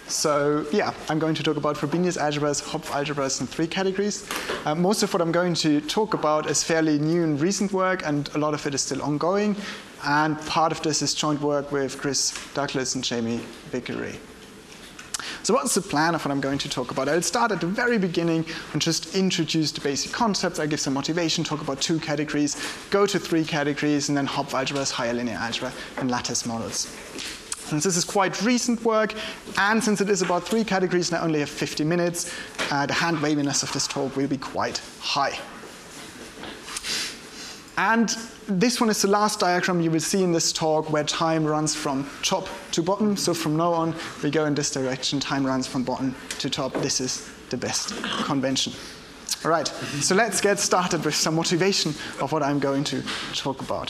So yeah, I'm going to talk about Frobenius algebras, Hopf algebras in 3 categories. Most of what I'm going to talk about is fairly new and recent work, and a lot of it is still ongoing. And part of this is joint work with Chris Douglas and Jamie Vickery. So what's the plan of what I'm going to talk about? I'll start at the very beginning and just introduce the basic concepts. I give some motivation, talk about 2 categories, go to 3 categories, and then Hopf algebras, higher linear algebra, and lattice models. Since this is quite recent work, and since it is about 3 categories and I only have 50 minutes, the hand waviness of this talk will be quite high. And this one is the last diagram you will see in this talk where time runs from top to bottom. So from now on, we go in this direction. Time runs from bottom to top. This is the best convention. All right, so let's get started with some motivation of what I'm going to talk about.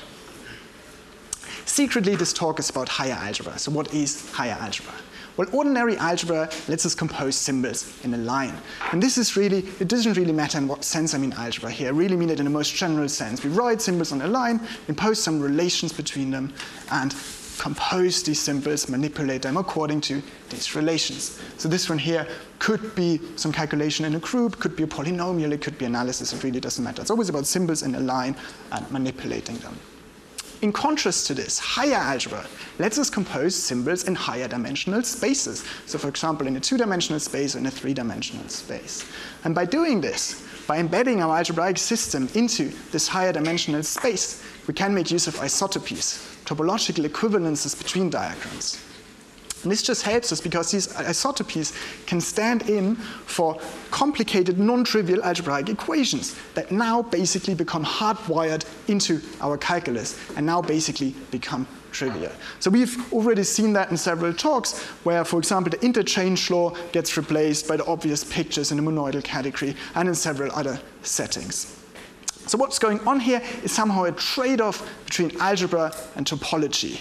Secretly, this talk is about higher algebra. So what is higher algebra? Well, ordinary algebra lets us compose symbols in a line. And this is really, it doesn't really matter in what sense I mean algebra here. I really mean it in the most general sense. We write symbols on a line, impose some relations between them, and compose these symbols, manipulate them according to these relations. So this one here could be some calculation in a group, could be a polynomial, it could be analysis, it really doesn't matter. It's always about symbols in a line and manipulating them. In contrast to this, higher algebra lets us compose symbols in higher dimensional spaces. So for example, in a 2-dimensional space or in a 3-dimensional space. And by doing this, by embedding our algebraic system into this higher dimensional space, we can make use of isotopies, topological equivalences between diagrams. And this just helps us because these isotopies can stand in for complicated, non-trivial algebraic equations that now basically become hardwired into our calculus and now basically become trivial. So we've already seen that in several talks where, for example, the interchange law gets replaced by the obvious pictures in the monoidal category and in several other settings. So what's going on here is somehow a trade-off between algebra and topology.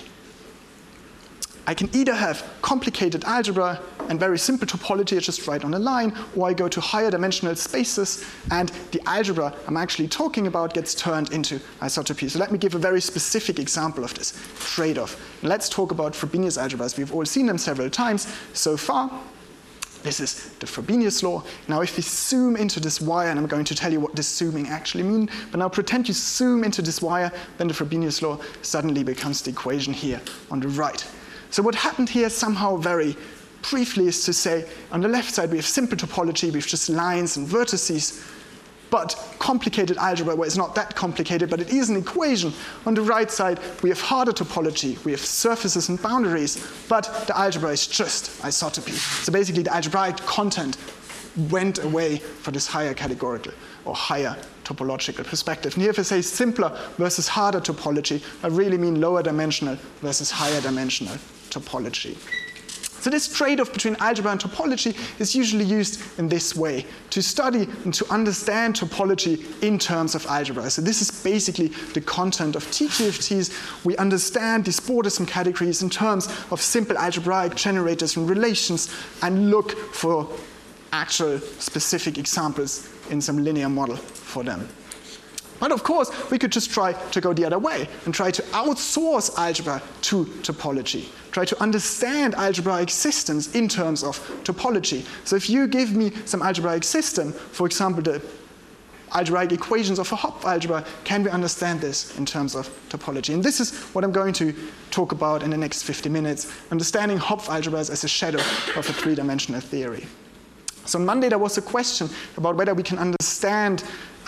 I can either have complicated algebra and very simple topology, I just write on a line, or I go to higher dimensional spaces and the algebra I'm actually talking about gets turned into isotopy. So let me give a very specific example of this trade-off. Let's talk about Frobenius algebras. We've all seen them several times so far. This is the Frobenius law. Now if we zoom into this wire, and I'm going to tell you what this zooming actually means, but now pretend you zoom into this wire, then the Frobenius law suddenly becomes the equation here on the right. So what happened here somehow very briefly is to say, on the left side we have simple topology, we have just lines and vertices, but complicated algebra where it's not that complicated, but it is an equation. On the right side we have harder topology, we have surfaces and boundaries, but the algebra is just isotopy. So basically the algebraic content went away for this higher categorical or higher topological perspective. And here if I say simpler versus harder topology, I really mean lower dimensional versus higher dimensional topology. So this trade-off between algebra and topology is usually used in this way, to study and to understand topology in terms of algebra. So this is basically the content of TQFTs. We understand these borders and categories in terms of simple algebraic generators and relations and look for actual specific examples in some linear model for them. But of course, we could just try to go the other way and try to outsource algebra to topology. Try to understand algebraic systems in terms of topology. So if you give me some algebraic system, for example, the algebraic equations of a Hopf algebra, can we understand this in terms of topology? And this is what I'm going to talk about in the next 50 minutes, understanding Hopf algebras as a shadow of a 3-dimensional theory. So on Monday there was a question about whether we can understand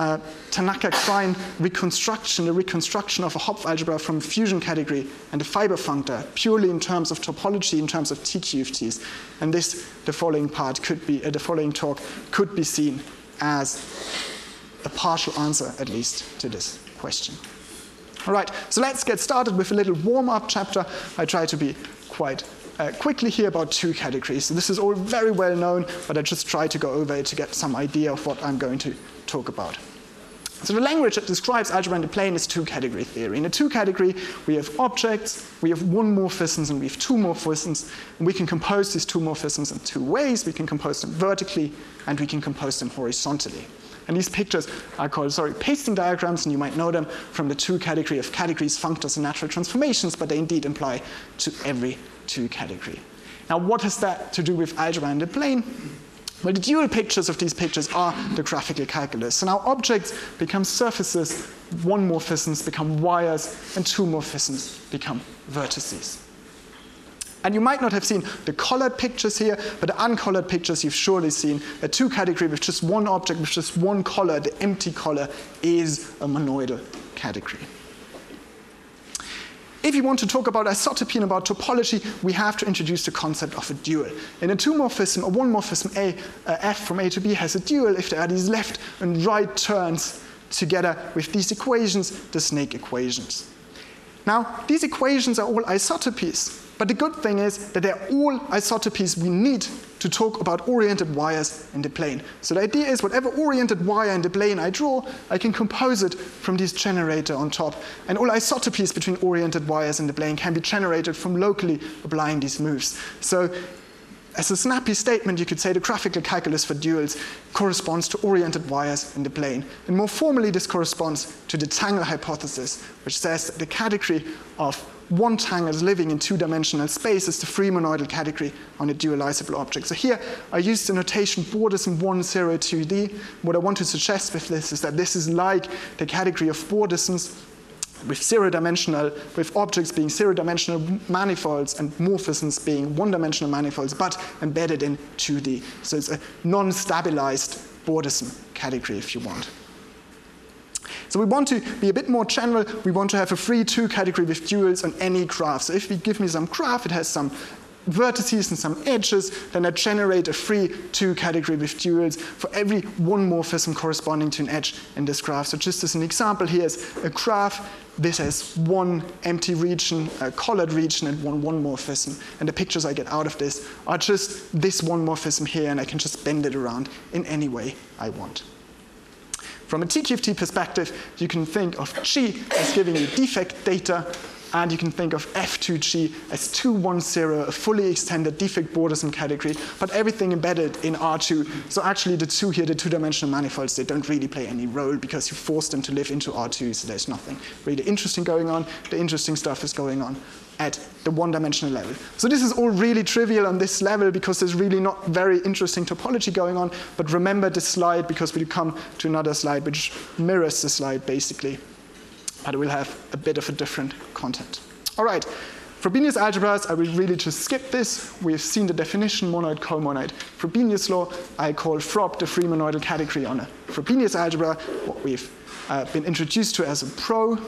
Tanaka-Klein reconstruction, the reconstruction of a Hopf algebra from fusion category and a fiber functor, purely in terms of topology, in terms of TQFTs. And this, the following part could be, the following talk could be seen as a partial answer, at least, to this question. All right, so let's get started with a little warm-up chapter. I try to be quite quickly here about 2 categories. So this is all very well known, but I just try to go over it to get some idea of what I'm going to talk about. So the language that describes algebra in the plane is 2-category theory. In a 2-category, we have objects, we have 1 morphisms, and we have 2 morphisms. And we can compose these 2 morphisms in 2 ways. We can compose them vertically, and we can compose them horizontally. And these pictures are called, pasting diagrams, and you might know them from the 2-category of categories, functors, and natural transformations, but they indeed apply to every 2-category. Now, what has that to do with algebra in the plane? Well, the dual pictures of these pictures are the graphical calculus. So now objects become surfaces, one morphisms become wires, and two morphisms become vertices. And you might not have seen the colored pictures here, but the uncolored pictures you've surely seen. A two category with just one object, with just one color, the empty color, is a monoidal category. If you want to talk about isotopy and about topology, we have to introduce the concept of a dual. In a two-morphism, or one-morphism f from A to B has a dual if there are these left and right turns together with these equations, the snake equations. Now, these equations are all isotopies, but the good thing is that they're all isotopies we need to talk about oriented wires in the plane. So the idea is whatever oriented wire in the plane I draw, I can compose it from this generator on top. And all isotopies between oriented wires in the plane can be generated from locally applying these moves. So as a snappy statement, you could say the graphical calculus for duals corresponds to oriented wires in the plane. And more formally, this corresponds to the Tangle hypothesis, which says that the category of one tangle living in two-dimensional space is the free monoidal category on a dualizable object. So here I used the notation Bordism 1, 0, 2D. What I want to suggest with this is that this is like the category of Bordisms with objects being zero-dimensional manifolds and morphisms being one-dimensional manifolds, but embedded in 2D. So it's a non-stabilized Bordism category, if you want. So we want to be a bit more general. We want to have a free two category with duals on any graph. So if we give me some graph, it has some vertices and some edges, then I generate a free two category with duals for every one morphism corresponding to an edge in this graph. So just as an example, here's a graph. This has one empty region, a colored region, and one morphism. And the pictures I get out of this are just this one morphism here, and I can just bend it around in any way I want. From a TQFT perspective, you can think of G as giving you defect data, and you can think of F2G as 210, a fully extended defect Bordism category, but everything embedded in R2. So actually the two here, the two-dimensional manifolds, they don't really play any role because you force them to live into R2, so there's nothing really interesting going on. The interesting stuff is going on at the one-dimensional level. So this is all really trivial on this level because there's really not very interesting topology going on, but remember this slide because we'll come to another slide which mirrors the slide basically, but it will have a bit of a different content. All right, Frobenius algebras, I will really just skip this. We've seen the definition, monoid, comonoid. Frobenius law, I call Frob the free monoidal category on a Frobenius algebra, what we've been introduced to as a pro.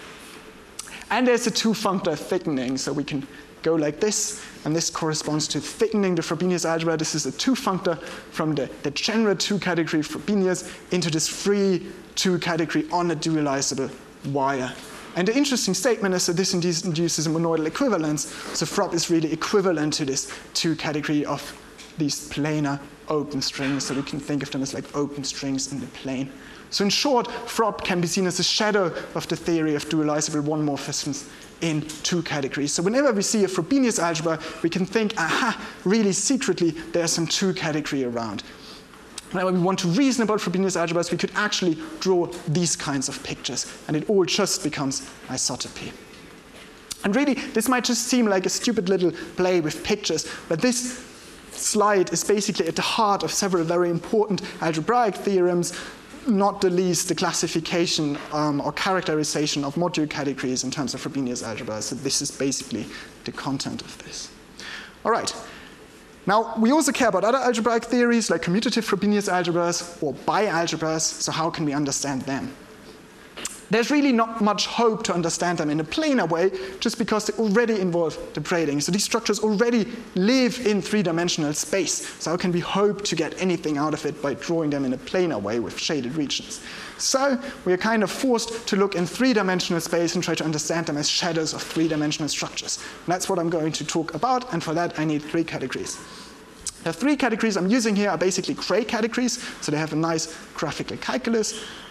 And there's a two-functor thickening, so we can go like this, and this corresponds to thickening the Frobenius algebra. This is a two-functor from the general two-category Frobenius into this free two-category on a dualizable wire. And the interesting statement is that this induces a monoidal equivalence, so Frob is really equivalent to this two-category of these planar open strings, so we can think of them as like open strings in the plane. So in short, Frob can be seen as a shadow of the theory of dualizable one morphisms in two categories. So whenever we see a Frobenius algebra, we can think, aha, really secretly, there's some two category around. Whenever we want to reason about Frobenius algebras, we could actually draw these kinds of pictures, and it all just becomes isotopy. And really, this might just seem like a stupid little play with pictures, but this slide is basically at the heart of several very important algebraic theorems, not the least the classification or characterization of module categories in terms of Frobenius algebras. So this is basically the content of this. All right. Now, we also care about other algebraic theories like commutative Frobenius algebras or bialgebras, so how can we understand them? There's really not much hope to understand them in a planar way, just because they already involve the braiding. So these structures already live in three-dimensional space. So how can we hope to get anything out of it by drawing them in a planar way with shaded regions? So we are kind of forced to look in three-dimensional space and try to understand them as shadows of three-dimensional structures. And that's what I'm going to talk about, and for that I need three categories. The three categories I'm using here are basically gray categories, so they have a nice graphical calculus.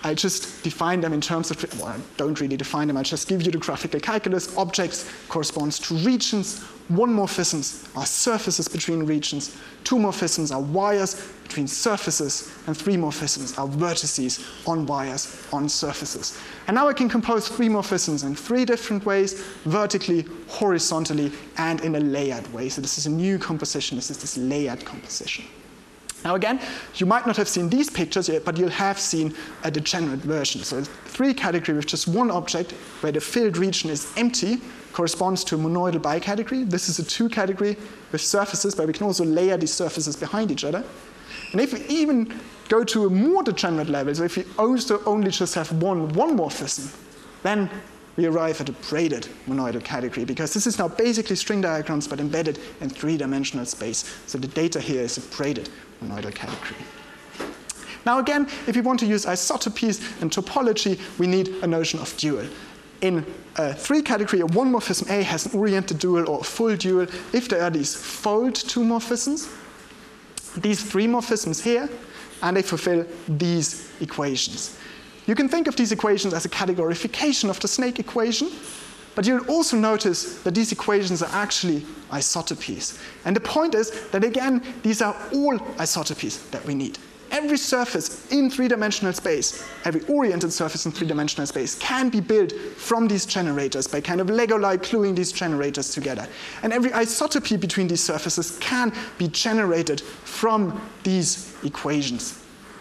I just define them in terms of, well, I don't really define them, I just give you the graphical calculus. Objects corresponds to regions. 1 morphisms are surfaces between regions. 2 morphisms are wires between surfaces. And 3 morphisms are vertices on wires on surfaces. And now I can compose 3 morphisms in 3 different ways: vertically, horizontally, and in a layered way. So this is a new composition. This is this layered composition. Now again, you might not have seen these pictures yet, but you'll have seen a degenerate version. So 3 category with just 1 object where the filled region is empty corresponds to a monoidal bicategory. This is a 2 category with surfaces, but we can also layer these surfaces behind each other. And if we even go to a more degenerate level, so if we also only just have one morphism, then we arrive at a braided monoidal category, because this is now basically string diagrams but embedded in 3-dimensional space. So the data here is a braided monoidal category. Now again, if we want to use isotopies and topology, we need a notion of dual. In a 3 category, a 1 morphism A has an oriented dual or a full dual if there are these fold 2 morphisms, these 3 morphisms here, and they fulfill these equations. You can think of these equations as a categorification of the snake equation, but you'll also notice that these equations are actually isotopies. And the point is that, again, these are all isotopies that we need. Every surface in 3-dimensional space, every oriented surface in 3-dimensional space can be built from these generators by kind of Lego-like gluing these generators together. And every isotopy between these surfaces can be generated from these equations.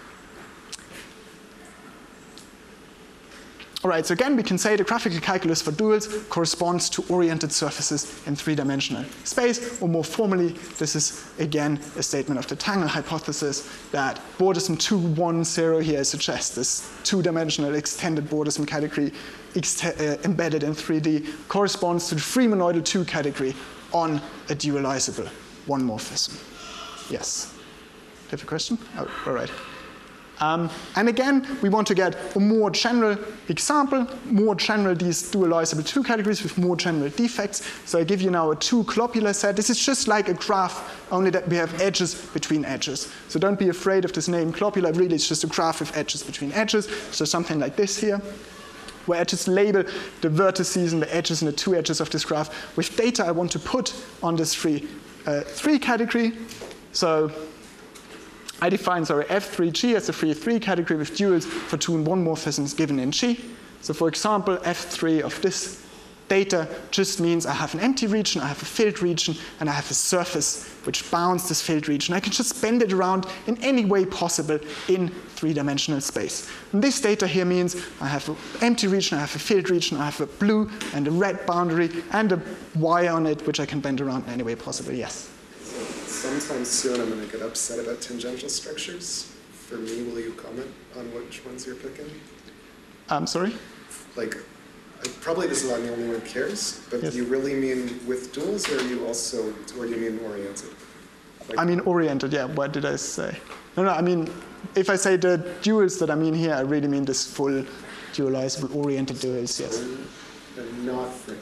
All right, so again, we can say the graphical calculus for duals corresponds to oriented surfaces in 3-dimensional space, or more formally, this is, again, a statement of the Tangle hypothesis that Bordism 2, 1, 0 here suggests this 2-dimensional extended Bordism category embedded in 3D corresponds to the free monoidal 2 category on a dualizable 1 morphism. Yes? Do you have a question? Oh, all right. And again, we want to get a more general example, more general these dualizable 2 categories with more general defects. So I give you now a 2-globular set. This is just like a graph, only that we have edges between edges. So don't be afraid of this name globular. Really, it's just a graph with edges between edges. So something like this here, where I just label the vertices and the edges and the 2 edges of this graph with data I want to put on this 3 category. So I define, F3G as a free 3 category with duals for 2 and 1 morphisms given in G. So for example, F3 of this data just means I have an empty region, I have a filled region, and I have a surface which bounds this filled region. I can just bend it around in any way possible in 3-dimensional space. And this data here means I have an empty region, I have a filled region, I have a blue and a red boundary, and a wire on it which I can bend around in any way possible. Yes? Sometime soon I'm going to get upset about tangential structures. For me, will you comment on which ones you're picking? Sorry? Like, probably this is I'm the only one who cares, but yes. Do you really mean with duals, or do you mean oriented? Like, I mean oriented, yeah. What did I say? No, I mean, if I say the duals that I mean here, I really mean this full dualizable oriented duals, yes. And not frame.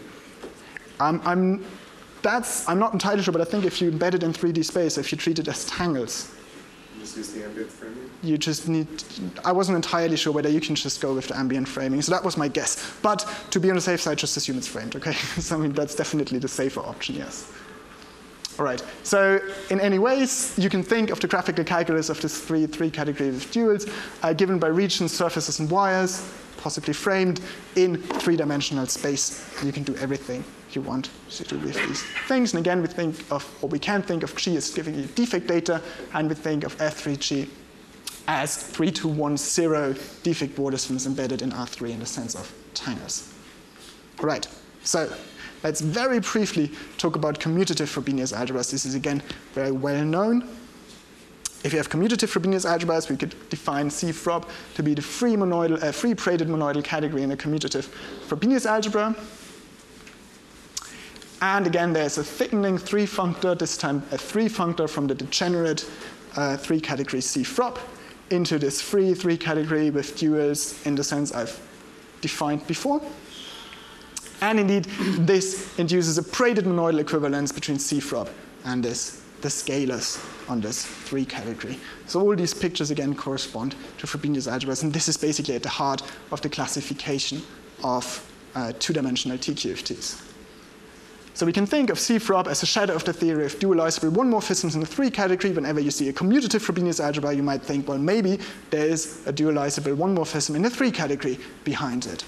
I'm not entirely sure, but I think if you embed it in 3D space, if you treat it as tangles, You just use the ambient framing? you just need, I wasn't entirely sure whether you can just go with the ambient framing, so that was my guess. But to be on the safe side, just assume it's framed, okay? So I mean, that's definitely the safer option, yes. All right, so in any ways, you can think of the graphical calculus of this three categories of duals given by regions, surfaces, and wires, possibly framed in 3-dimensional space. You can do everything you want to do with these things. And again, we think of, or we can think of G as giving you defect data, and we think of F3G as 3210 defect Bordisms embedded in R3 in the sense of tangles. All right, so let's very briefly talk about commutative Frobenius algebras. This is, again, very well known. If you have commutative Frobenius algebras, we could define C-Frob to be the free braided monoidal category in a commutative Frobenius algebra. And again, there's a thickening 3-functor, this time a 3-functor from the degenerate 3-category C-Frob into this free 3-category with duals in the sense I've defined before. And indeed, this induces a braided monoidal equivalence between C-Frob and this the scalars on this 3 category. So all these pictures again correspond to Frobenius algebras, and this is basically at the heart of the classification of two-dimensional TQFTs. So we can think of CFROB as a shadow of the theory of dualizable one-morphisms in the 3 category. Whenever you see a commutative Frobenius algebra, you might think, well, maybe there is a dualizable one-morphism in the 3 category behind it.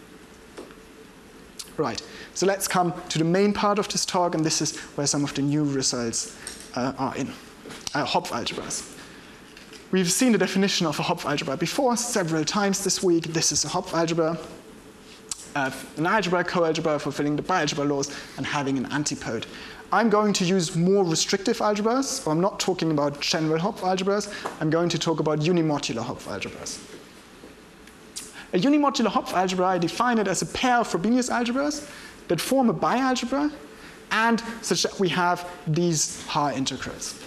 Right, so let's come to the main part of this talk, and this is where some of the new results are in. Hopf algebras. We've seen the definition of a Hopf algebra before several times this week. This is a Hopf algebra. An algebra, coalgebra, fulfilling the bialgebra laws, and having an antipode. I'm going to use more restrictive algebras, so I'm not talking about general Hopf algebras. I'm going to talk about unimodular Hopf algebras. A unimodular Hopf algebra, I define it as a pair of Frobenius algebras that form a bialgebra, and such that we have these Haar integrals.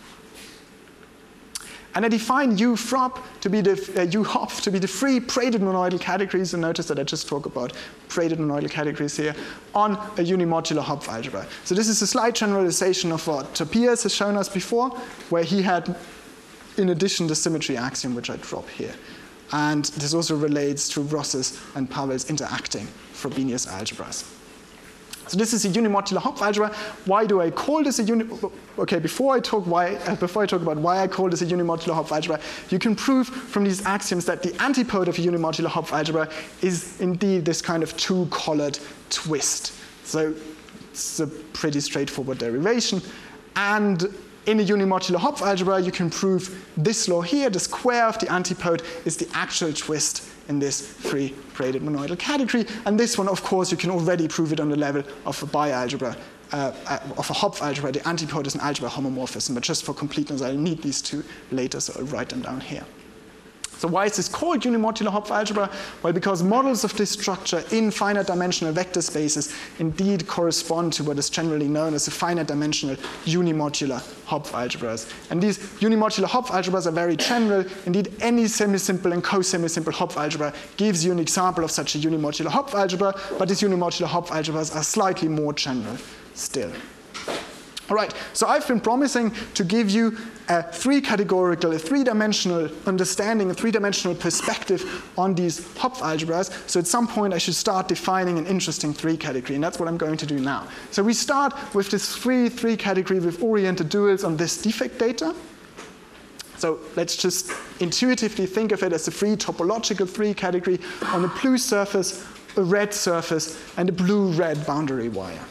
And I define U-Hopf to be the free braided monoidal categories, and notice that I just talk about braided monoidal categories here, on a unimodular Hopf algebra. So this is a slight generalization of what Tobias has shown us before, where he had, in addition, the symmetry axiom, which I drop here. And this also relates to Ross's and Pavel's interacting Frobenius algebras. So this is a unimodular Hopf algebra. Why do I call this a Okay, before I talk about why I call this a unimodular Hopf algebra, you can prove from these axioms that the antipode of a unimodular Hopf algebra is indeed this kind of two-colored twist. So it's a pretty straightforward derivation. And in a unimodular Hopf algebra, you can prove this law here. The square of the antipode is the actual twist in this free braided monoidal category. And this one, of course, you can already prove it on the level of a bialgebra, of a Hopf algebra. The antipode is an algebra homomorphism, but just for completeness, I'll need these two later, so I'll write them down here. So why is this called unimodular Hopf algebra? Well, because models of this structure in finite dimensional vector spaces indeed correspond to what is generally known as a finite dimensional unimodular Hopf algebras. And these unimodular Hopf algebras are very general. Indeed, any semisimple and co-semisimple Hopf algebra gives you an example of such a unimodular Hopf algebra, but these unimodular Hopf algebras are slightly more general still. All right, so I've been promising to give you a three-categorical, a three-dimensional understanding, a three-dimensional perspective on these Hopf algebras. So at some point, I should start defining an interesting three-category, and that's what I'm going to do now. So we start with this three-category with oriented duals on this defect data. So let's just intuitively think of it as a free topological three-category on a blue surface, a red surface, and a blue-red boundary wire.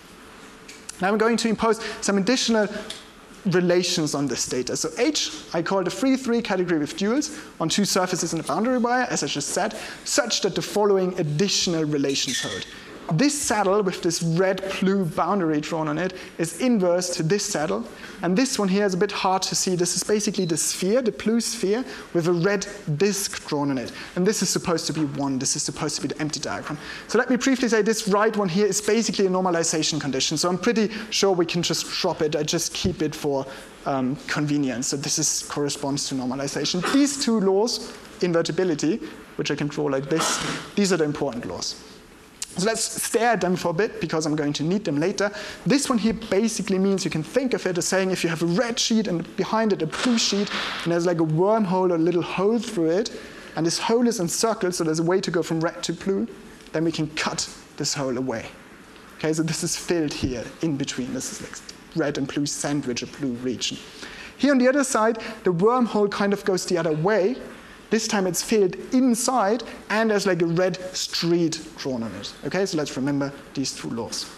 Now I'm going to impose some additional relations on this data. So H, I call the free three-category with duals on two surfaces in a boundary wire, as I just said, such that the following additional relations hold. This saddle with this red-blue boundary drawn on it is inverse to this saddle. And this one here is a bit hard to see. This is basically the sphere, the blue sphere, with a red disk drawn on it. And this is supposed to be 1. This is supposed to be the empty diagram. So let me briefly say this right one here is basically a normalization condition. So I'm pretty sure we can just drop it. I just keep it for convenience. So this corresponds to normalization. These two laws, invertibility, which I can draw like this, these are the important laws. So let's stare at them for a bit, because I'm going to need them later. This one here basically means you can think of it as saying if you have a red sheet and behind it a blue sheet, and there's like a wormhole or a little hole through it, and this hole is encircled, so there's a way to go from red to blue, then we can cut this hole away. Okay, so this is filled here in between. This is like red and blue sandwich, a blue region. Here on the other side, the wormhole kind of goes the other way. This time it's filled inside, and there's like a red street drawn on it. Okay, so let's remember these two laws.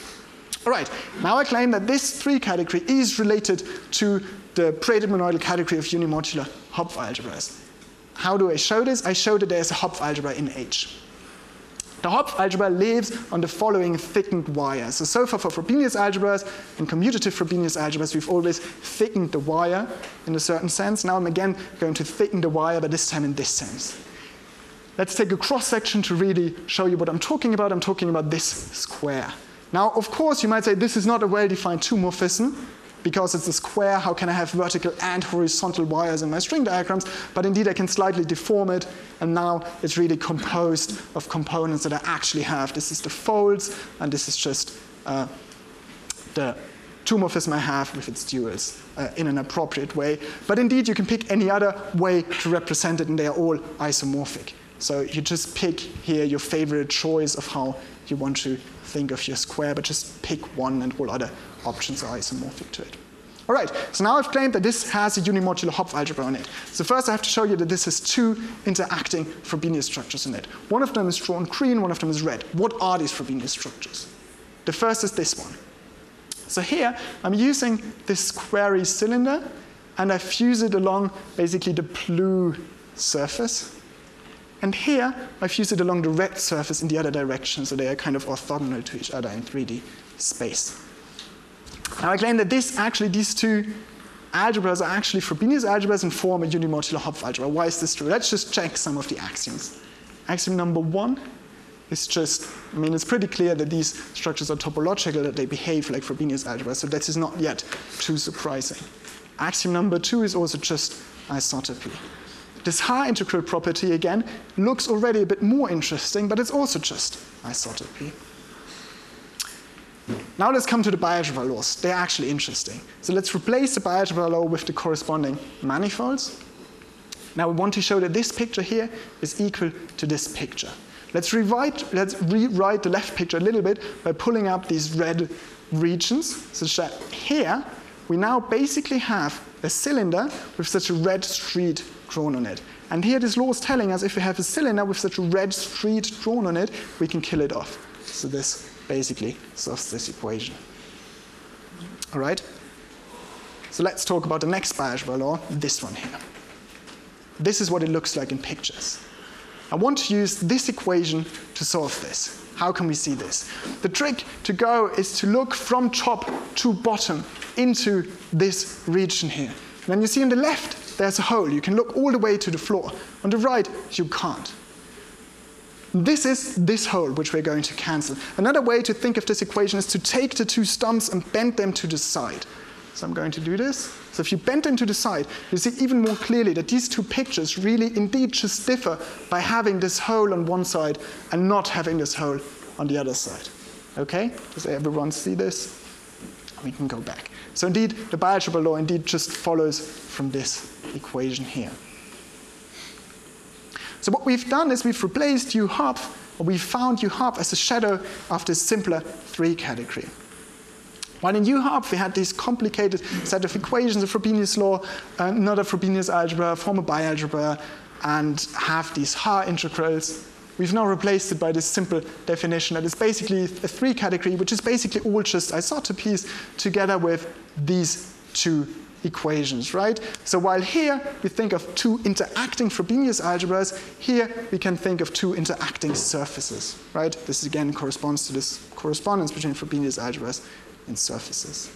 All right, now I claim that this three category is related to the braided monoidal category of unimodular Hopf algebras. How do I show this? I show that there's a Hopf algebra in H. The Hopf algebra lives on the following thickened wire. So far for Frobenius algebras and commutative Frobenius algebras, we've always thickened the wire in a certain sense. Now I'm again going to thicken the wire, but this time in this sense. Let's take a cross-section to really show you what I'm talking about. I'm talking about this square. Now, of course, you might say this is not a well-defined two-morphism, because it's a square. How can I have vertical and horizontal wires in my string diagrams? But indeed, I can slightly deform it, and now it's really composed of components that I actually have. This is the folds, and this is just the two morphism I have with its duals in an appropriate way. But indeed, you can pick any other way to represent it, and they are all isomorphic. So you just pick here your favorite choice of how you want to think of your square, but just pick one, and all other options are isomorphic to it. All right, so now I've claimed that this has a unimodular Hopf algebra on it. So first I have to show you that this has two interacting Frobenius structures in it. One of them is drawn green, one of them is red. What are these Frobenius structures? The first is this one. So here I'm using this squarey cylinder, and I fuse it along basically the blue surface. And here I fuse it along the red surface in the other direction, so they are kind of orthogonal to each other in 3D space. Now I claim that these two algebras are actually Frobenius algebras and form a unimodular Hopf algebra. Why is this true? Let's just check some of the axioms. Axiom number one is just, it's pretty clear that these structures are topological, that they behave like Frobenius algebras, so that is not yet too surprising. Axiom number two is also just isotopy. This Haar integral property, again, looks already a bit more interesting, but it's also just isotopy. Now let's come to the bialgebra laws. They're actually interesting. So let's replace the bialgebra law with the corresponding manifolds. Now we want to show that this picture here is equal to this picture. Let's rewrite the left picture a little bit by pulling up these red regions, such that here we now basically have a cylinder with such a red street drawn on it. And here this law is telling us if we have a cylinder with such a red street drawn on it, we can kill it off. So this basically solves this equation. All right? So let's talk about the next bialgebra law, this one here. This is what it looks like in pictures. I want to use this equation to solve this. How can we see this? The trick to go is to look from top to bottom into this region here. And then you see on the left, there's a hole. You can look all the way to the floor. On the right, you can't. This is this hole, which we're going to cancel. Another way to think of this equation is to take the two stumps and bend them to the side. So I'm going to do this. So if you bend them to the side, you see even more clearly that these two pictures really indeed just differ by having this hole on one side and not having this hole on the other side. Okay? Does everyone see this? We can go back. So indeed, the bialgebra law indeed just follows from this equation here. So what we've done is we've replaced U Hopf, or we found U Hopf as a shadow of this simpler 3 category. While in U Hopf we had this complicated set of equations, a Frobenius law, not a Frobenius algebra, form a bialgebra, and have these Haar integrals, we've now replaced it by this simple definition that is basically a 3 category, which is basically all just isotopies together with these two equations, right? So while here we think of two interacting Frobenius algebras, here we can think of two interacting surfaces, right? This again corresponds to this correspondence between Frobenius algebras and surfaces.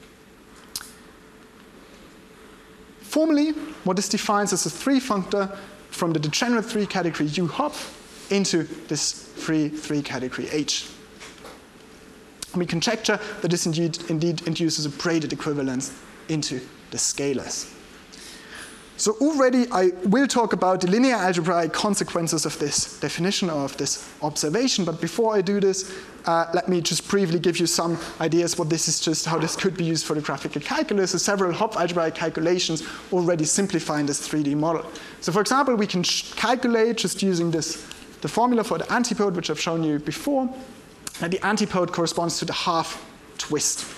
Formally, what this defines as a 3-functor from the degenerate 3 category U Hopf into this free 3 category H. And we conjecture that this indeed induces a braided equivalence into the scalars. So already I will talk about the linear algebraic consequences of this definition or of this observation, but before I do this, let me just briefly give you some ideas what this is just, how this could be used for the graphical calculus. So several Hopf algebraic calculations already simplifying this 3D model. So for example, we can calculate just using the formula for the antipode, which I've shown you before, and the antipode corresponds to the half twist.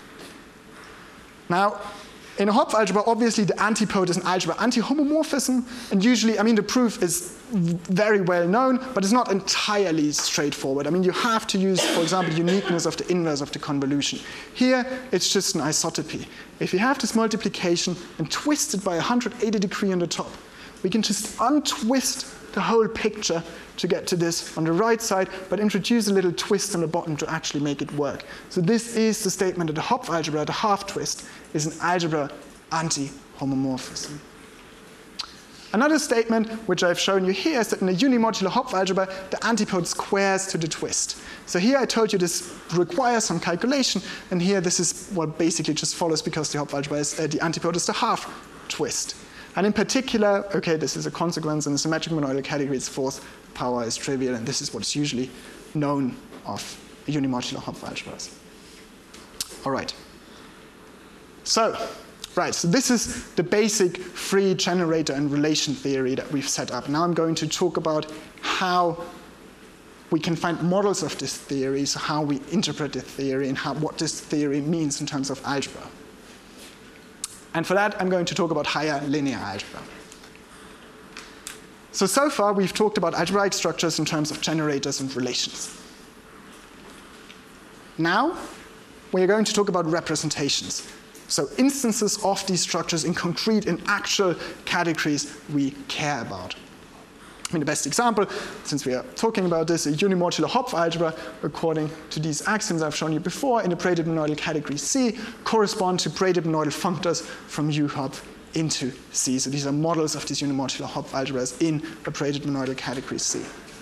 Now, in a Hopf algebra, obviously the antipode is an algebra anti-homomorphism, and usually, the proof is very well known, but it's not entirely straightforward. You have to use, for example, uniqueness of the inverse of the convolution. Here, it's just an isotopy. If you have this multiplication and twist it by 180 degrees on the top, we can just untwist the whole picture to get to this on the right side, but introduce a little twist on the bottom to actually make it work. So this is the statement that the Hopf algebra, the half twist, is an algebra anti-homomorphism. Another statement, which I've shown you here, is that in a unimodular Hopf algebra, the antipode squares to the twist. So here I told you this requires some calculation, and here this is what basically just follows because the Hopf algebra is, the antipode is the half twist. And in particular, okay, this is a consequence in the symmetric monoidal category, its fourth power is trivial, and this is what's usually known of unimodular Hopf algebras. All right. So, right, so this is the basic free generator and relation theory that we've set up. Now I'm going to talk about how we can find models of this theory, so how we interpret the theory and what this theory means in terms of algebra. And for that, I'm going to talk about higher linear algebra. So far, we've talked about algebraic structures in terms of generators and relations. Now, we're going to talk about representations. So instances of these structures in concrete, in actual categories we care about. I mean, the best example, since we are talking about this, a unimodular Hopf algebra, according to these axioms I've shown you before, in a braided monoidal category C, correspond to braided monoidal functors from U Hopf into C. So these are models of these unimodular Hopf algebras in a braided monoidal category C.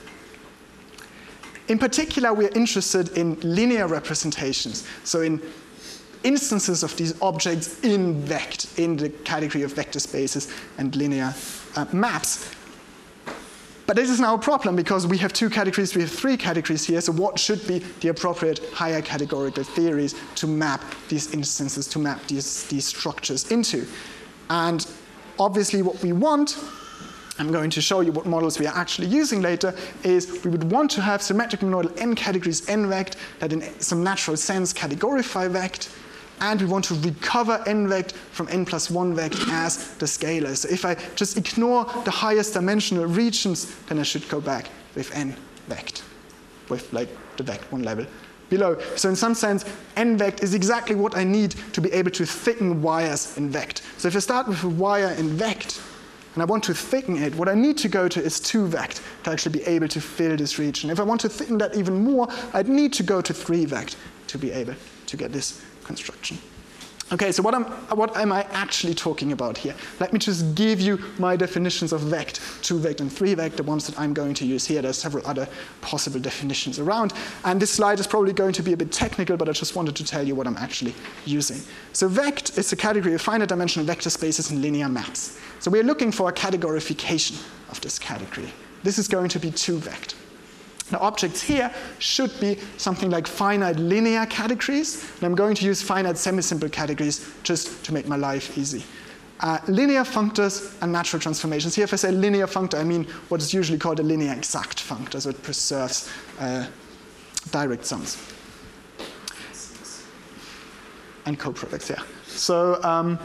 In particular, we are interested in linear representations, so in instances of these objects in vect, in the category of vector spaces and linear maps. But this is now a problem because we have two categories, we have three categories here, so what should be the appropriate higher categorical theories to map these instances, to map these structures into? And obviously what we want, I'm going to show you what models we are actually using later, is we would want to have symmetric monoidal n categories n vect that in some natural sense categorify vect, and we want to recover n vect from n plus 1 vect as the scalar. So if I just ignore the highest dimensional regions, then I should go back with n vect, with like the vect one level below. So in some sense, n vect is exactly what I need to be able to thicken wires in vect. So if I start with a wire in vect, and I want to thicken it, what I need to go to is 2 vect to actually be able to fill this region. If I want to thicken that even more, I'd need to go to 3 vect to be able to get this construction. Okay, so what am I actually talking about here? Let me just give you my definitions of vect, 2 vect and 3 vect, the ones that I'm going to use here. There's several other possible definitions around. And this slide is probably going to be a bit technical, but I just wanted to tell you what I'm actually using. So vect is a category of finite dimensional vector spaces and linear maps. So we're looking for a categorification of this category. This is going to be 2 vect. Now, objects here should be something like finite linear categories, and I'm going to use finite semisimple categories just to make my life easy. Linear functors and natural transformations. Here, if I say linear functor, I mean what is usually called a linear exact functor, so it preserves direct sums. And coproducts, yeah. So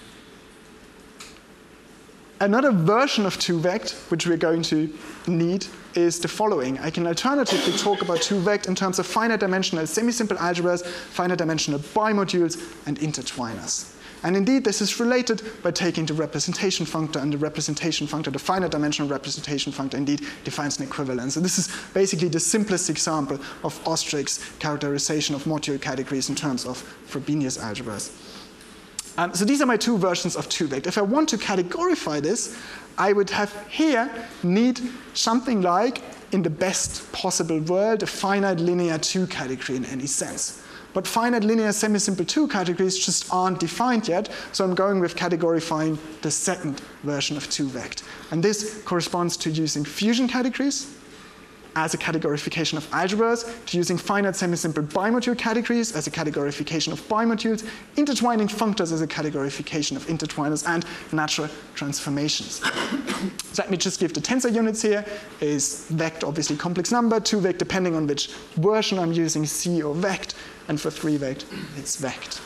another version of 2 vect, which we're going to need, is the following. I can alternatively talk about 2 vect in terms of finite dimensional semisimple algebras, finite dimensional bimodules, and intertwiners. And indeed, this is related by taking the representation functor, and the representation functor, the finite dimensional representation functor, indeed defines an equivalence. So this is basically the simplest example of Ostrich's characterization of module categories in terms of Frobenius algebras. So these are my 2 versions of 2 vect. If I want to categorify this, I would have here need something like, in the best possible world, a finite linear 2 category in any sense. But finite linear semisimple 2 categories just aren't defined yet, so I'm going with categorifying the second version of 2 vect. And this corresponds to using fusion categories as a categorification of algebras, to using finite semisimple bimodule categories as a categorification of bimodules, intertwining functors as a categorification of intertwiners, and natural transformations. So let me just give the tensor units here. Is vect obviously complex number, 2 vect depending on which version I'm using, C or vect, and for 3 vect, it's vect.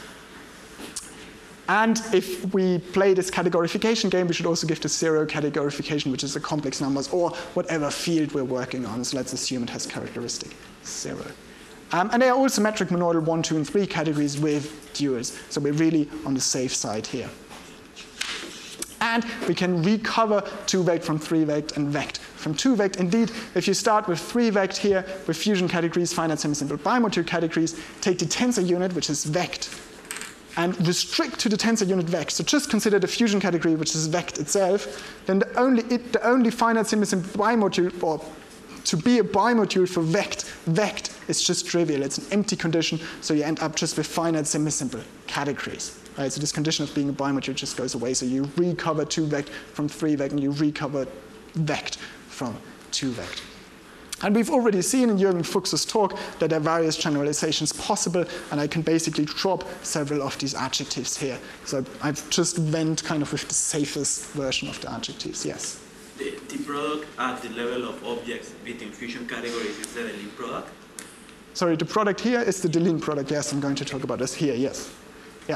And if we play this categorification game, we should also give the 0 categorification, which is the complex numbers, or whatever field we're working on. So let's assume it has characteristic 0. And there are all symmetric monoidal 1, 2, and 3 categories with duals. So we're really on the safe side here. And we can recover 2 vect from 3 vect and vect from 2 vect. Indeed, if you start with 3 vect here, with fusion categories, finite semisimple bimodule categories, take the tensor unit, which is vect, and restrict to the tensor unit vect. So just consider the fusion category, which is vect itself. Then the only finite semisimple bimodule, or to be a bimodule for vect is just trivial. It's an empty condition, so you end up just with finite semisimple categories. Right? So this condition of being a bimodule just goes away. So you recover 2 vect from 3 vect, and you recover vect from 2 vect. And we've already seen in Jürgen Fuchs's talk that there are various generalizations possible, and I can basically drop several of these adjectives here. So I've just went kind of with the safest version of the adjectives, yes? The product at the level of objects between fusion categories is the Deligne product? Sorry, the product here is the Deligne product. Yes, I'm going to talk about this here, yes. Yeah.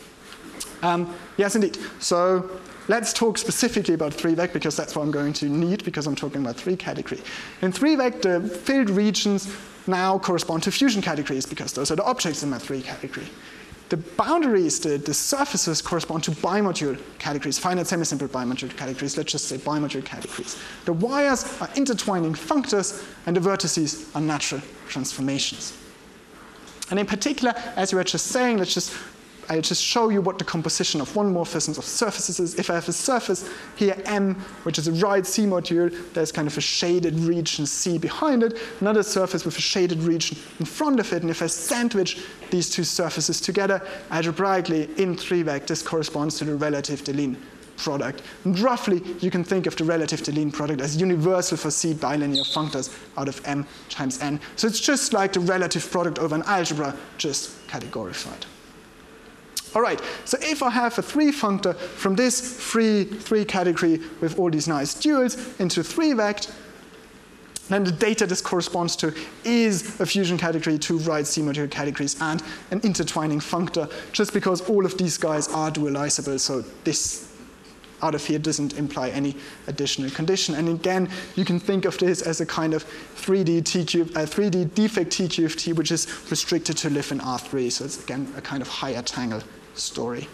Yes, indeed. So let's talk specifically about 3-vec, because that's what I'm going to need, because I'm talking about 3 category. In 3-vec, the filled regions now correspond to fusion categories, because those are the objects in my 3 category. The boundaries, the surfaces, correspond to bimodule categories, finite semisimple bimodule categories. Let's just say bimodule categories. The wires are intertwining functors, and the vertices are natural transformations. And in particular, as you were just saying, I'll just show you what the composition of one morphism of surfaces is. If I have a surface here, M, which is a right C module, there's kind of a shaded region C behind it, another surface with a shaded region in front of it, and if I sandwich these 2 surfaces together, algebraically, in 3-vec, this corresponds to the relative Deligne product. And roughly, you can think of the relative Deligne product as universal for C bilinear functors out of M times N. So it's just like the relative product over an algebra, just categorified. All right, so if I have a 3 functor from this 3 category with all these nice duals into 3-vec, then the data this corresponds to is a fusion category, 2 right C module categories, and an intertwining functor, just because all of these guys are dualizable, so this out of here doesn't imply any additional condition. And again, you can think of this as a kind of 3D defect TQFT, which is restricted to live in R3. So it's again a kind of higher tangle story.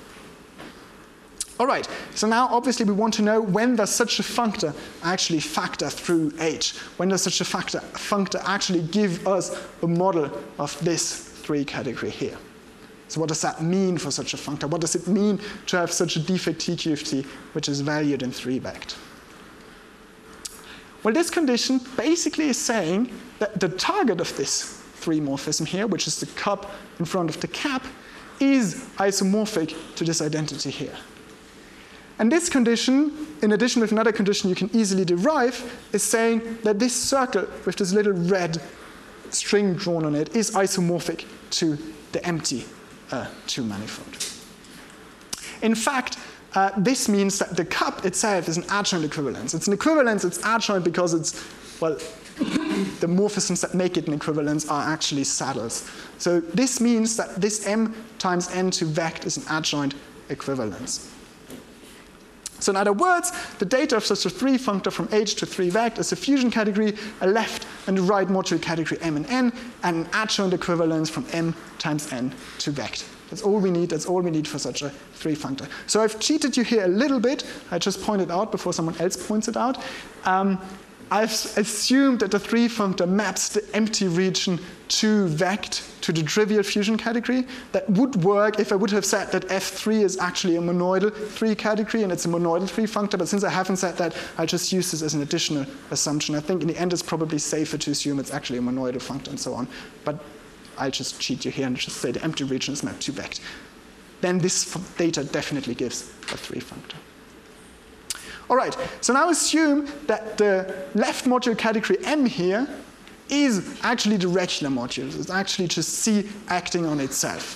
All right, so now obviously we want to know when does such a functor actually factor through H? When does such a functor actually give us a model of this 3 category here? So what does that mean for such a functor? What does it mean to have such a defect TQFT which is valued in 3-vec? Well, this condition basically is saying that the target of this 3 morphism here, which is the cup in front of the cap, is isomorphic to this identity here. And this condition, in addition with another condition you can easily derive, is saying that this circle with this little red string drawn on it is isomorphic to the empty 2 manifold. In fact, this means that the cup itself is an adjoint equivalence. It's an equivalence, it's adjoint because it's, well, the morphisms that make it an equivalence are actually saddles. So this means that this M times N to vect is an adjoint equivalence. So in other words, the data of such a 3 functor from H to 3-vec is a fusion category, a left and a right module category M and N, and an adjoint equivalence from M times N to vect. That's all we need. That's all we need for such a 3 functor. So I've cheated you here a little bit. I just pointed out before someone else points it out. I've assumed that the 3 functor maps the empty region to vect, to the trivial fusion category. That would work if I would have said that F3 is actually a monoidal 3 category and it's a monoidal 3 functor, but since I haven't said that, I'll just use this as an additional assumption. I think in the end it's probably safer to assume it's actually a monoidal functor and so on, but I'll just cheat you here and just say the empty region is mapped to vect. Then this data definitely gives a 3 functor. All right, so now assume that the left module category M here is actually the regular module. It's actually just C acting on itself.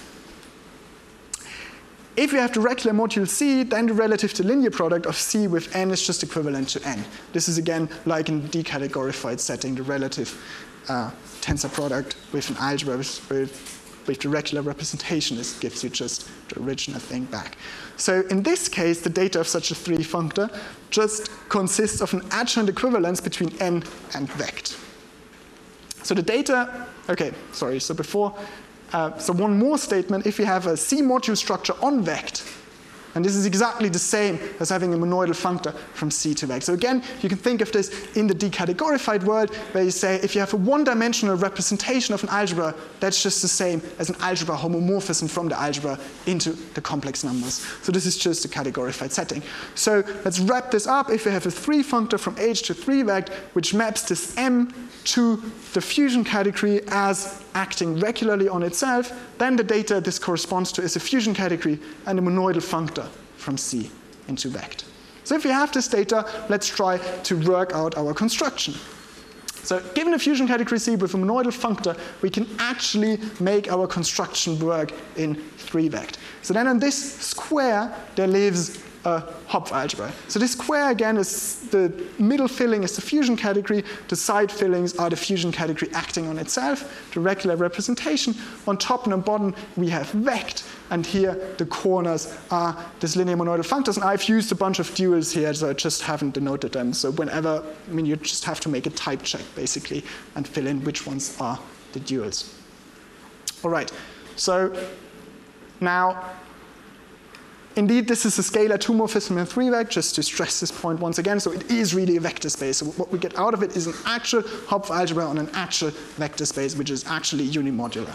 If you have the regular module C, then the relative to linear product of C with N is just equivalent to N. This is again like in the decategorified setting, the relative tensor product with an algebra with the regular representation. This gives you just the original thing back. So in this case, the data of such a 3 functor just consists of an adjoint equivalence between N and vect. So the data, okay, sorry, so before, so one more statement, if you have a C module structure on vect, and this is exactly the same as having a monoidal functor from C to vect. So again, you can think of this in the decategorified world, where you say if you have a one-dimensional representation of an algebra, that's just the same as an algebra homomorphism from the algebra into the complex numbers. So this is just a categorified setting. So let's wrap this up. If we have a 3 functor from H to 3-vec, which maps this M to the fusion category as acting regularly on itself, then the data this corresponds to is a fusion category and a monoidal functor from C into vect. So if we have this data, let's try to work out our construction. So given a fusion category C with a monoidal functor, we can actually make our construction work in 3-vect. So then in this square, there lives a Hopf algebra. So this square, again, is the middle filling is the fusion category. The side fillings are the fusion category acting on itself, the regular representation. On top and on bottom, we have vect. And here, the corners are this linear monoidal functors. And I've used a bunch of duals here, so I just haven't denoted them. So whenever, I mean, you just have to make a type check, basically, and fill in which ones are the duals. All right, so now, indeed, this is a scalar two-morphism in 3-vect, just to stress this point once again. So it is really a vector space. So what we get out of it is an actual Hopf algebra on an actual vector space, which is actually unimodular.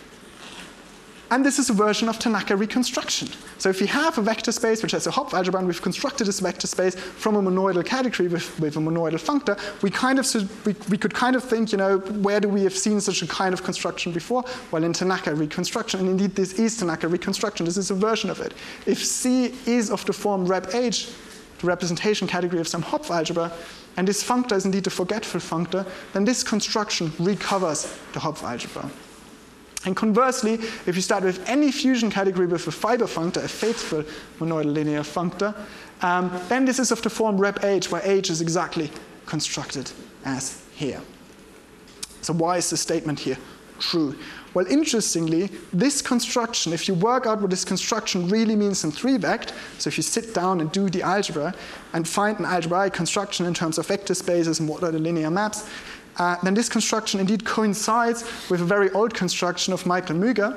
And this is a version of Tanaka reconstruction. So if we have a vector space which has a Hopf algebra, and we've constructed this vector space from a monoidal category with a monoidal functor, we could kind of think, you know, where do we have seen such a kind of construction before? Well, in Tanaka reconstruction, and indeed this is Tanaka reconstruction. This is a version of it. If C is of the form rep H, the representation category of some Hopf algebra, and this functor is indeed a forgetful functor, then this construction recovers the Hopf algebra. And conversely, if you start with any fusion category with a fiber functor, a faithful monoidal linear functor, then this is of the form rep H, where H is exactly constructed as here. So why is this statement here true? Well, interestingly, this construction, if you work out what this construction really means in 3-vect, so if you sit down and do the algebra and find an algebraic construction in terms of vector spaces and what are the linear maps, then this construction indeed coincides with a very old construction of Michael Müger,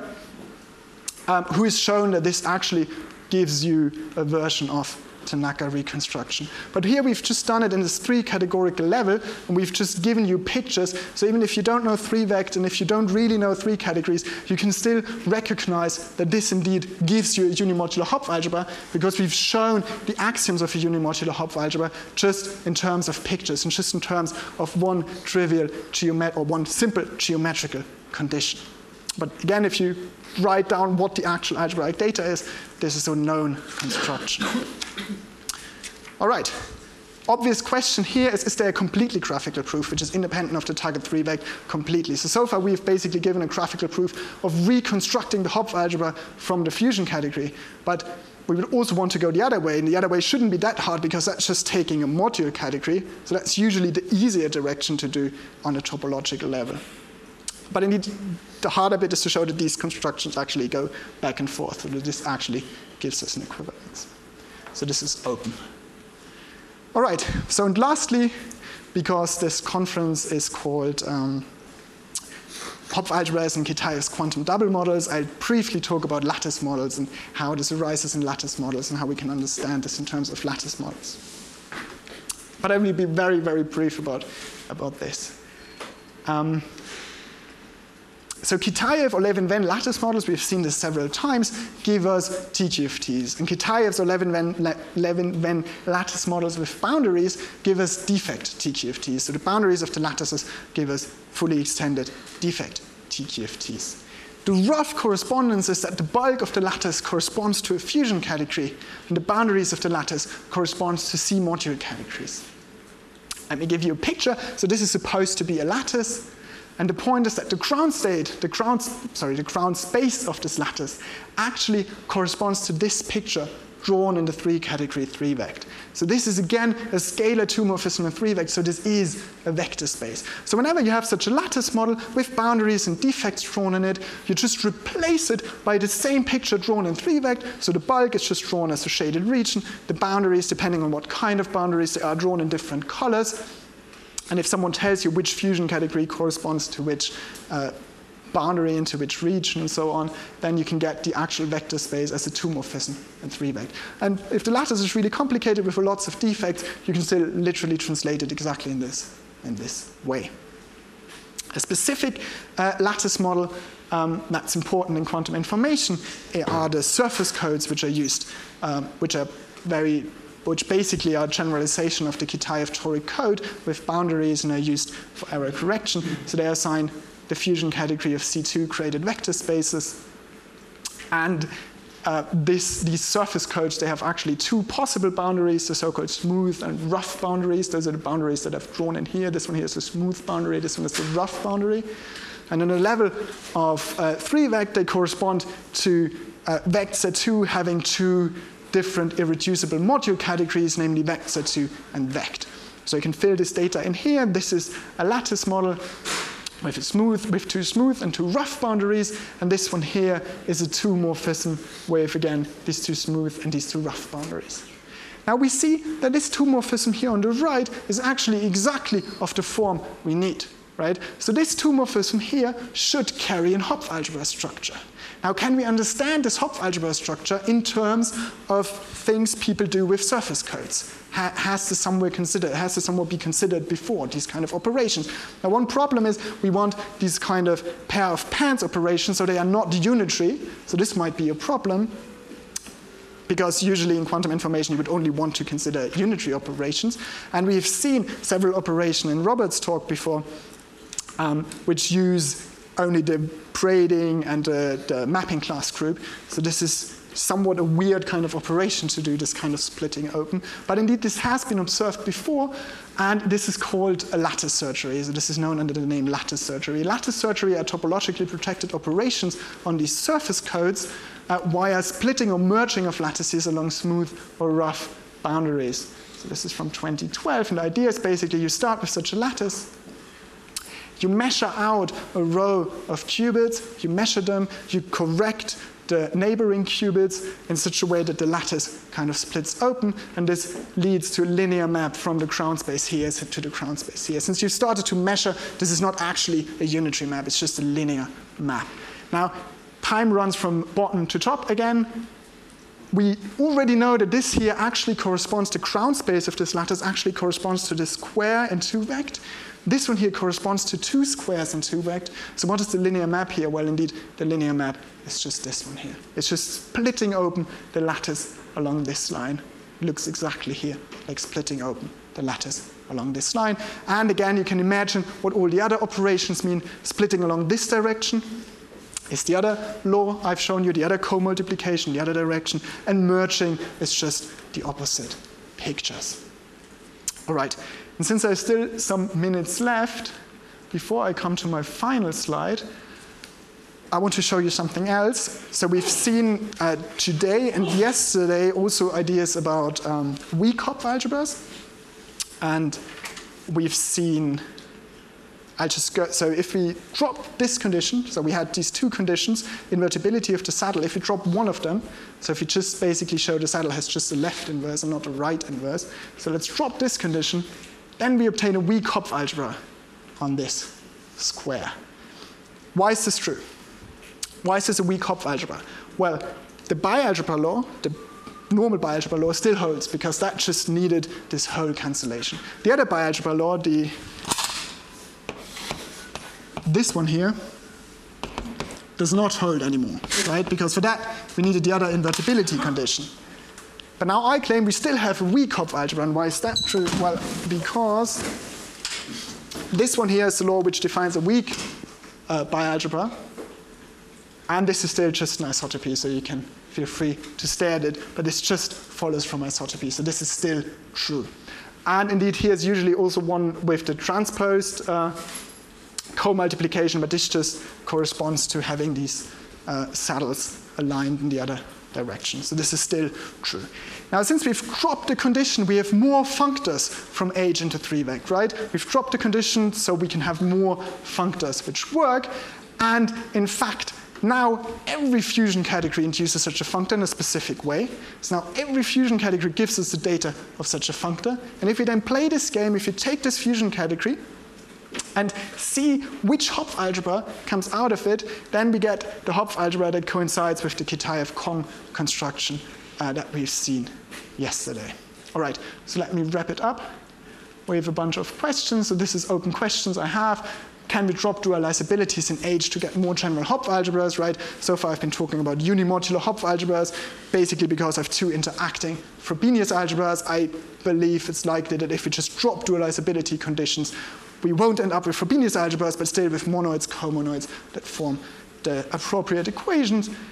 who has shown that this actually gives you a version of Tanaka reconstruction. But here we've just done it in this 3-categorical level, and we've just given you pictures. So even if you don't know 3-vect, and if you don't really know 3 categories, you can still recognize that this indeed gives you a unimodular Hopf algebra, because we've shown the axioms of a unimodular Hopf algebra just in terms of pictures, and just in terms of one trivial or one simple geometrical condition. But again, if you write down what the actual algebraic data is, this is a known construction. All right. Obvious question here is there a completely graphical proof which is independent of the target 3-vect completely? So far we've basically given a graphical proof of reconstructing the Hopf algebra from the fusion category. But we would also want to go the other way, and the other way shouldn't be that hard because that's just taking a module category. So that's usually the easier direction to do on a topological level. But indeed, the harder bit is to show that these constructions actually go back and forth, so that this actually gives us an equivalence. So this is open. All right, so and lastly, because this conference is called Hopf algebras and Kitaev's quantum double models, I'll briefly talk about lattice models and how this arises in lattice models and how we can understand this in terms of lattice models. But I will be very, very brief about this. So Kitaev or Levin-Venn lattice models, we've seen this several times, give us TGFTs. And Kitaev's or Levin-Venn lattice models with boundaries give us defect TGFTs. So the boundaries of the lattices give us fully extended defect TGFTs. The rough correspondence is that the bulk of the lattice corresponds to a fusion category, and the boundaries of the lattice corresponds to C-module categories. Let me give you a picture. So this is supposed to be a lattice. And the point is that the ground state, the ground space of this lattice actually corresponds to this picture drawn in the 3-category 3-vect. So this is again a scalar two-morphism in 3-vect, so this is a vector space. So whenever you have such a lattice model with boundaries and defects drawn in it, you just replace it by the same picture drawn in 3-vect. So the bulk is just drawn as a shaded region. The boundaries, depending on what kind of boundaries, they are drawn in different colors. And if someone tells you which fusion category corresponds to which boundary into which region and so on, then you can get the actual vector space as a two-morphism in 3-vect. And if the lattice is really complicated with lots of defects, you can still literally translate it exactly in this way. A specific lattice model that's important in quantum information are the surface codes which are used, which basically are generalization of the Kitaev-Toric code with boundaries and are used for error correction. So they assign the fusion category of C2 created vector spaces. And these surface codes, they have actually two possible boundaries, the so-called smooth and rough boundaries. Those are the boundaries that I've drawn in here. This one here is the smooth boundary, this one is the rough boundary. And on a level of 3 vec, they correspond to vector 2 having two different irreducible module categories, namely vector 2 and vect. So you can fill this data in here. This is a lattice model with two smooth and two rough boundaries, and this one here is a two-morphism with, again, these two smooth and these two rough boundaries. Now we see that this two-morphism here on the right is actually exactly of the form we need, right? So this two-morphism here should carry an Hopf-algebra structure. Now, can we understand this Hopf-algebra structure in terms of things people do with surface codes? Has this somewhere be considered before, these kind of operations? Now, one problem is we want these kind of pair of pans operations, so they are not unitary. So this might be a problem, because usually in quantum information you would only want to consider unitary operations. And we've seen several operations in Robert's talk before, which use only the braiding and the mapping class group. So this is somewhat a weird kind of operation to do this kind of splitting open. But indeed, this has been observed before, and this is called a lattice surgery. So this is known under the name lattice surgery. Lattice surgery are topologically protected operations on these surface codes via splitting or merging of lattices along smooth or rough boundaries. So this is from 2012, and the idea is basically you start with such a lattice, you measure out a row of qubits, you measure them, you correct the neighboring qubits in such a way that the lattice kind of splits open, and this leads to a linear map from the ground space here to the ground space here. Since you started to measure, this is not actually a unitary map, it's just a linear map. Now, time runs from bottom to top again. We already know that this here actually corresponds, the ground space of this lattice actually corresponds to the square in 2 vect. This one here corresponds to 2 squares in 2 vect. So what is the linear map here? Well, indeed, the linear map is just this one here. It's just splitting open the lattice along this line. It looks exactly here, like splitting open the lattice along this line. And again, you can imagine what all the other operations mean. Splitting along this direction is the other law I've shown you, the other co-multiplication, the other direction, and merging is just the opposite pictures. All right. And since there's still some minutes left, before I come to my final slide, I want to show you something else. So we've seen today and yesterday also ideas about weak Hopf-algebras. And we've seen, so if we drop this condition, so we had these two conditions, invertibility of the saddle, if we drop one of them, so if we just basically show the saddle has just a left inverse and not a right inverse, so let's drop this condition, then we obtain a weak Hopf-algebra on this square. Why is this true? Why is this a weak Hopf-algebra? Well, the bialgebra law, the normal bialgebra law still holds because that just needed this whole cancellation. The other bialgebra law, this one here, does not hold anymore, right? Because for that, we needed the other invertibility condition. But now I claim we still have a weak Hopf-algebra, and why is that true? Well, because this one here is the law which defines a weak bialgebra, and this is still just an isotopy, so you can feel free to stare at it, but this just follows from isotopy, so this is still true. And indeed, here's usually also one with the transposed co-multiplication, but this just corresponds to having these saddles aligned in the other direction. So this is still true. Now, since we've dropped the condition, we have more functors from H into 3 vec, right? We've dropped the condition so we can have more functors which work. And in fact, now every fusion category induces such a functor in a specific way. So now every fusion category gives us the data of such a functor. And if we then play this game, if you take this fusion category and see which Hopf-algebra comes out of it, then we get the Hopf-algebra that coincides with the Kitaev-Kong construction that we've seen yesterday. All right, so let me wrap it up. We have a bunch of questions. So this is open questions I have. Can we drop dualizabilities in H to get more general Hopf-algebras, right? So far I've been talking about unimodular Hopf-algebras, basically because I have two interacting Frobenius algebras. I believe it's likely that if we just drop dualizability conditions, we won't end up with Frobenius algebras, but still with monoids, comonoids that form the appropriate equations.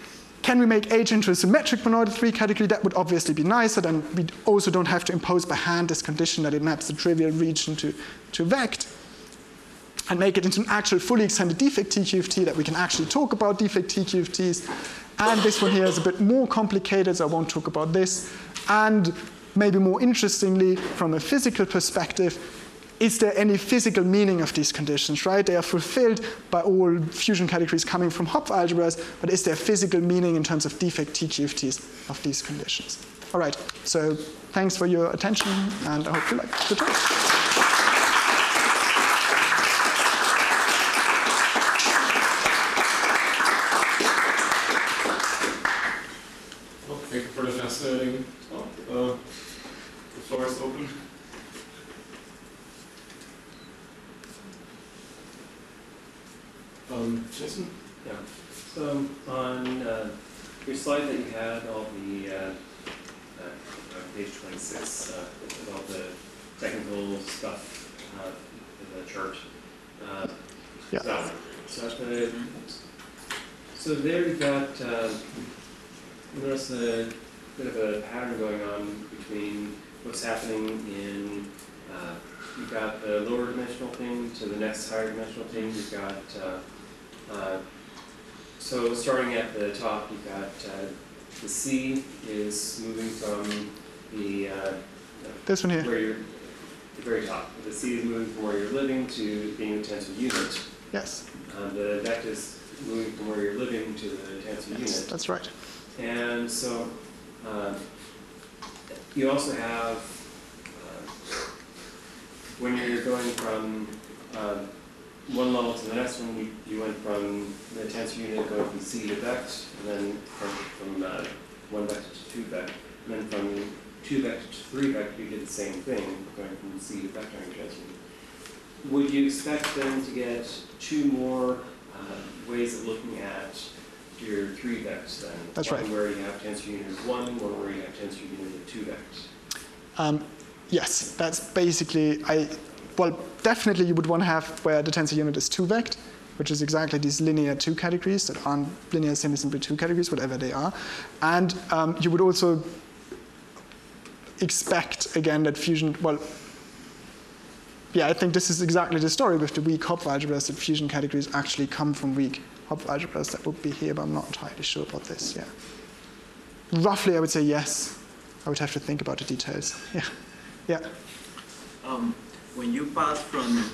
Can we make H into a symmetric monoidal 3 category? That would obviously be nicer. Then we also don't have to impose by hand this condition that it maps the trivial region to vect, and make it into an actual fully extended defect TQFT that we can actually talk about defect TQFTs. And this one here is a bit more complicated, so I won't talk about this. And maybe more interestingly, from a physical perspective, is there any physical meaning of these conditions, right? They are fulfilled by all fusion categories coming from Hopf algebras, but is there physical meaning in terms of defect TQFTs of these conditions? All right, so thanks for your attention, and I hope you liked the talk. Thank you for the fascinating talk. The floor is open. Jason? Yeah. So on your slide that you had, all the page 26, with all the technical stuff in the chart. Yeah. So there you've got, notice a bit of a pattern going on between what's happening in, you've got the lower dimensional thing to the next higher dimensional thing. You've got, so starting at the top, you've got the C is moving from the, this one here. where you're, the very top. The C is moving from where you're living to being a tensor unit. Yes. The vect is moving from where you're living to the tensor unit. That's right. And so you also have, when you're going from one level to the next one, you went from the tensor unit going from C to vect, and then from 1 vector to 2 vector. And then from 2 vector to 3 vector, you did the same thing, going from C to vector in tensor unit. Would you expect them to get 2 more ways of looking at your 3 vects then? That's one right. Where you have tensor unit of 1, one where you have tensor unit of 2 vects. Yes, that's basically, well, definitely you would want to have where the tensor unit is 2 vect, which is exactly these linear 2 categories that aren't linear semi-simple 2 categories, whatever they are. And you would also expect, again, that fusion, well, yeah, I think this is exactly the story with the weak Hopf algebras, that fusion categories actually come from weak Hopf algebras. That would be here, but I'm not entirely sure about this, yeah. Roughly, I would say yes. I would have to think about the details, yeah. Yeah. When you pass from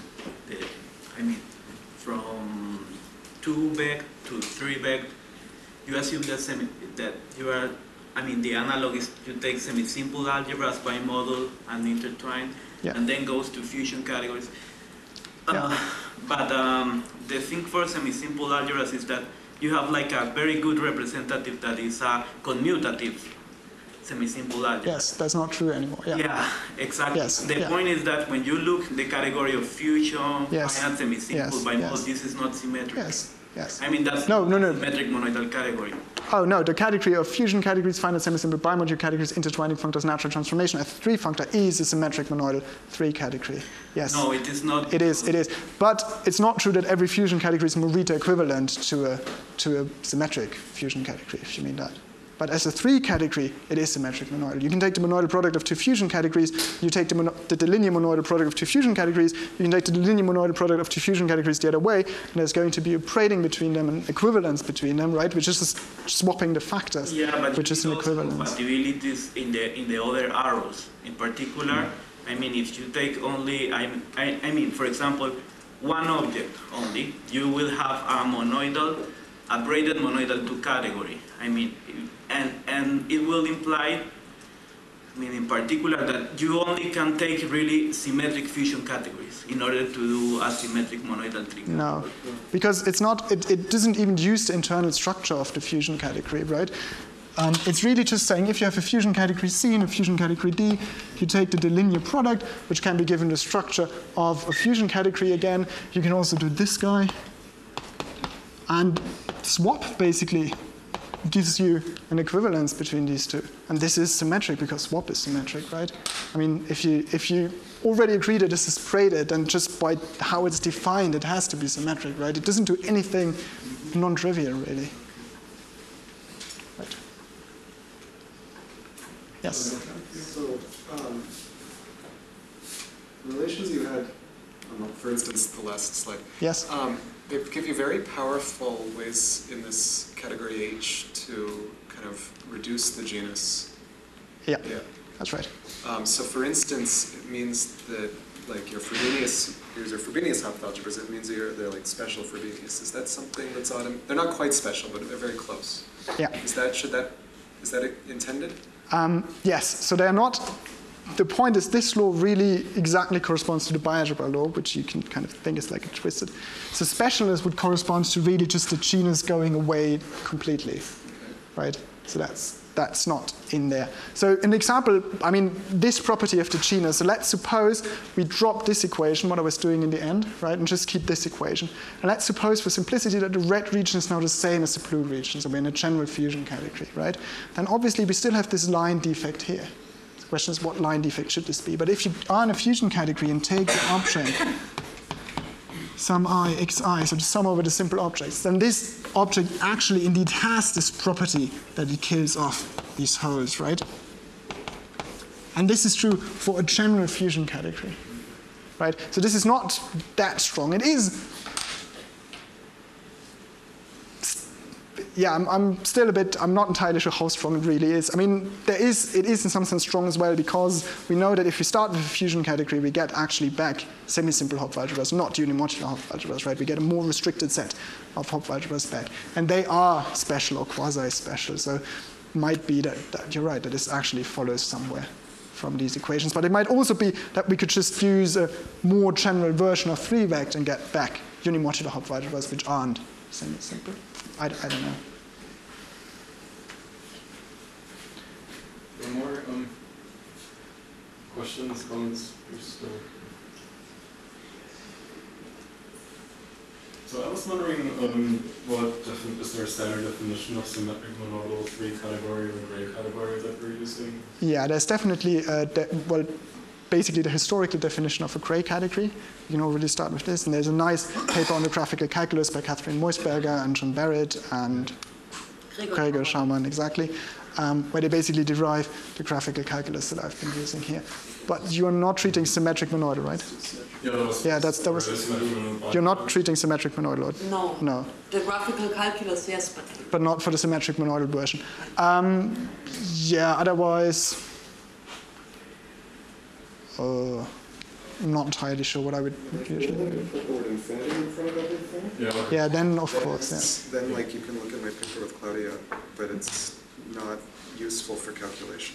from 2 vec to 3 vec, you assume that you are, the analog is you take semi-simple algebras by model and intertwine, yeah. and then goes to fusion categories. Yeah. But the thing for semi-simple algebras is that you have like a very good representative that is a commutative semi-simple algebra. Yes, that's not true anymore. Yeah, yeah, exactly. Yes, the point is that when you look the category of fusion, yes. finite semi-simple, by model, this is not symmetric. Yes, yes. That's no. symmetric monoidal category. Oh, no, the category of fusion categories, finite semi-simple bimodule categories, intertwining functors, natural transformation, F3 functor is a symmetric monoidal 3 category. Yes. No, it is not. It is. But it's not true that every fusion category is Morita equivalent to a symmetric fusion category, if you mean that. But as a 3 category, it is symmetric monoidal. You can take the monoidal product of 2 fusion categories, you take the linear monoidal product of 2 fusion categories, you can take the linear monoidal product of 2 fusion categories the other way, and there's going to be a braiding between them and equivalence between them, right? Which is just swapping the factors, yeah, but which is an equivalence. Compatibilities in the other arrows. In particular, if you take only, for example, one object only, you will have a braided monoidal 2 category. And it will imply, in particular, that you only can take really symmetric fusion categories in order to do a symmetric monoidal 3 category. No, because it's not. It doesn't even use the internal structure of the fusion category, right? It's really just saying if you have a fusion category C and a fusion category D, you take the delinear product, which can be given the structure of a fusion category again. You can also do this guy. And swap, basically, gives you an equivalence between these two. And this is symmetric because swap is symmetric, right? If you already agree that this is braided, then just by how it's defined, it has to be symmetric, right? It doesn't do anything non-trivial, really. Yes. So, relations you had, for instance, the last slide. Yes. They give you very powerful ways in this category H to kind of reduce the genus. Yeah, Yeah. that's right. So for instance, it means that like your Frobenius, here's your Frobenius Hauptalgebras, it means they're like special Frobenius. Is that something that's they're not quite special, but they're very close. Yeah. Is that intended? Yes, so they're not, the point is this law really exactly corresponds to the bialgebra law, which you can kind of think is like a twisted. So specialness would correspond to really just the genus going away completely, right? So that's not in there. So an example, I mean, this property of the genus, so let's suppose we drop this equation, what I was doing in the end, right, and just keep this equation. And let's suppose for simplicity that the red region is now the same as the blue region, so we're in a general fusion category, right? Then obviously we still have this line defect here. The question is what line defect should this be? But if you are in a fusion category and take the object, sum I, xi, so the sum over the simple objects, then this object actually indeed has this property that it kills off these holes, right? And this is true for a general fusion category, right? So this is not that strong. It is, yeah, I'm still a bit, I'm not entirely sure how strong it really is. I mean, it is in some sense strong as well because we know that if we start with a fusion category, we get actually back semi-simple Hauptalgebras, not unimodular Hauptalgebras, right? We get a more restricted set of Hauptalgebras back. And they are special or quasi-special. So it might be that you're right, that this actually follows somewhere from these equations. But it might also be that we could just use a more general version of 3-vect and get back unimodular Hauptalgebras which aren't semi-simple. I don't know. One more questions, comments? So I was wondering, is there a standard definition of symmetric monodal 3-category or gray category that we're using? Yeah, there's definitely, basically the historical definition of a gray category. You can already start with this. And there's a nice paper on the graphical calculus by Catherine Moisberger and John Barrett and Gregor Schaumann, exactly, where they basically derive the graphical calculus that I've been using here. But you're not treating symmetric monoidal, right? Yeah, that was. You're not treating symmetric monoidal. No. No. The graphical calculus, yes, but not for the symmetric monoidal version. Yeah. Otherwise. I'm not entirely sure what I would usually do. Put the word infinity in front of everything? Yeah, then of course, yes. Then like you can look at my paper with Claudia, but it's not useful for calculation.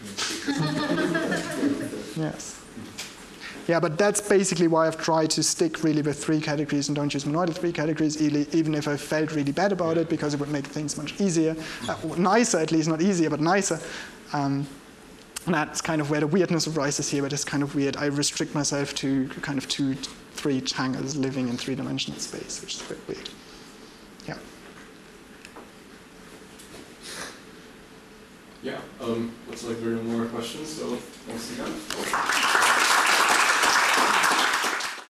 Yes. Yeah, but that's basically why I've tried to stick really with 3 categories and don't use monoidal 3 categories, even if I felt really bad about it, because it would make things much easier, nicer at least, not easier, but nicer. And that's kind of where the weirdness arises here, but it's kind of weird. I restrict myself to kind of 2, 3 tangles living in 3-dimensional space, which is a bit weird. Yeah. Yeah, looks like there are no more questions, so thanks again.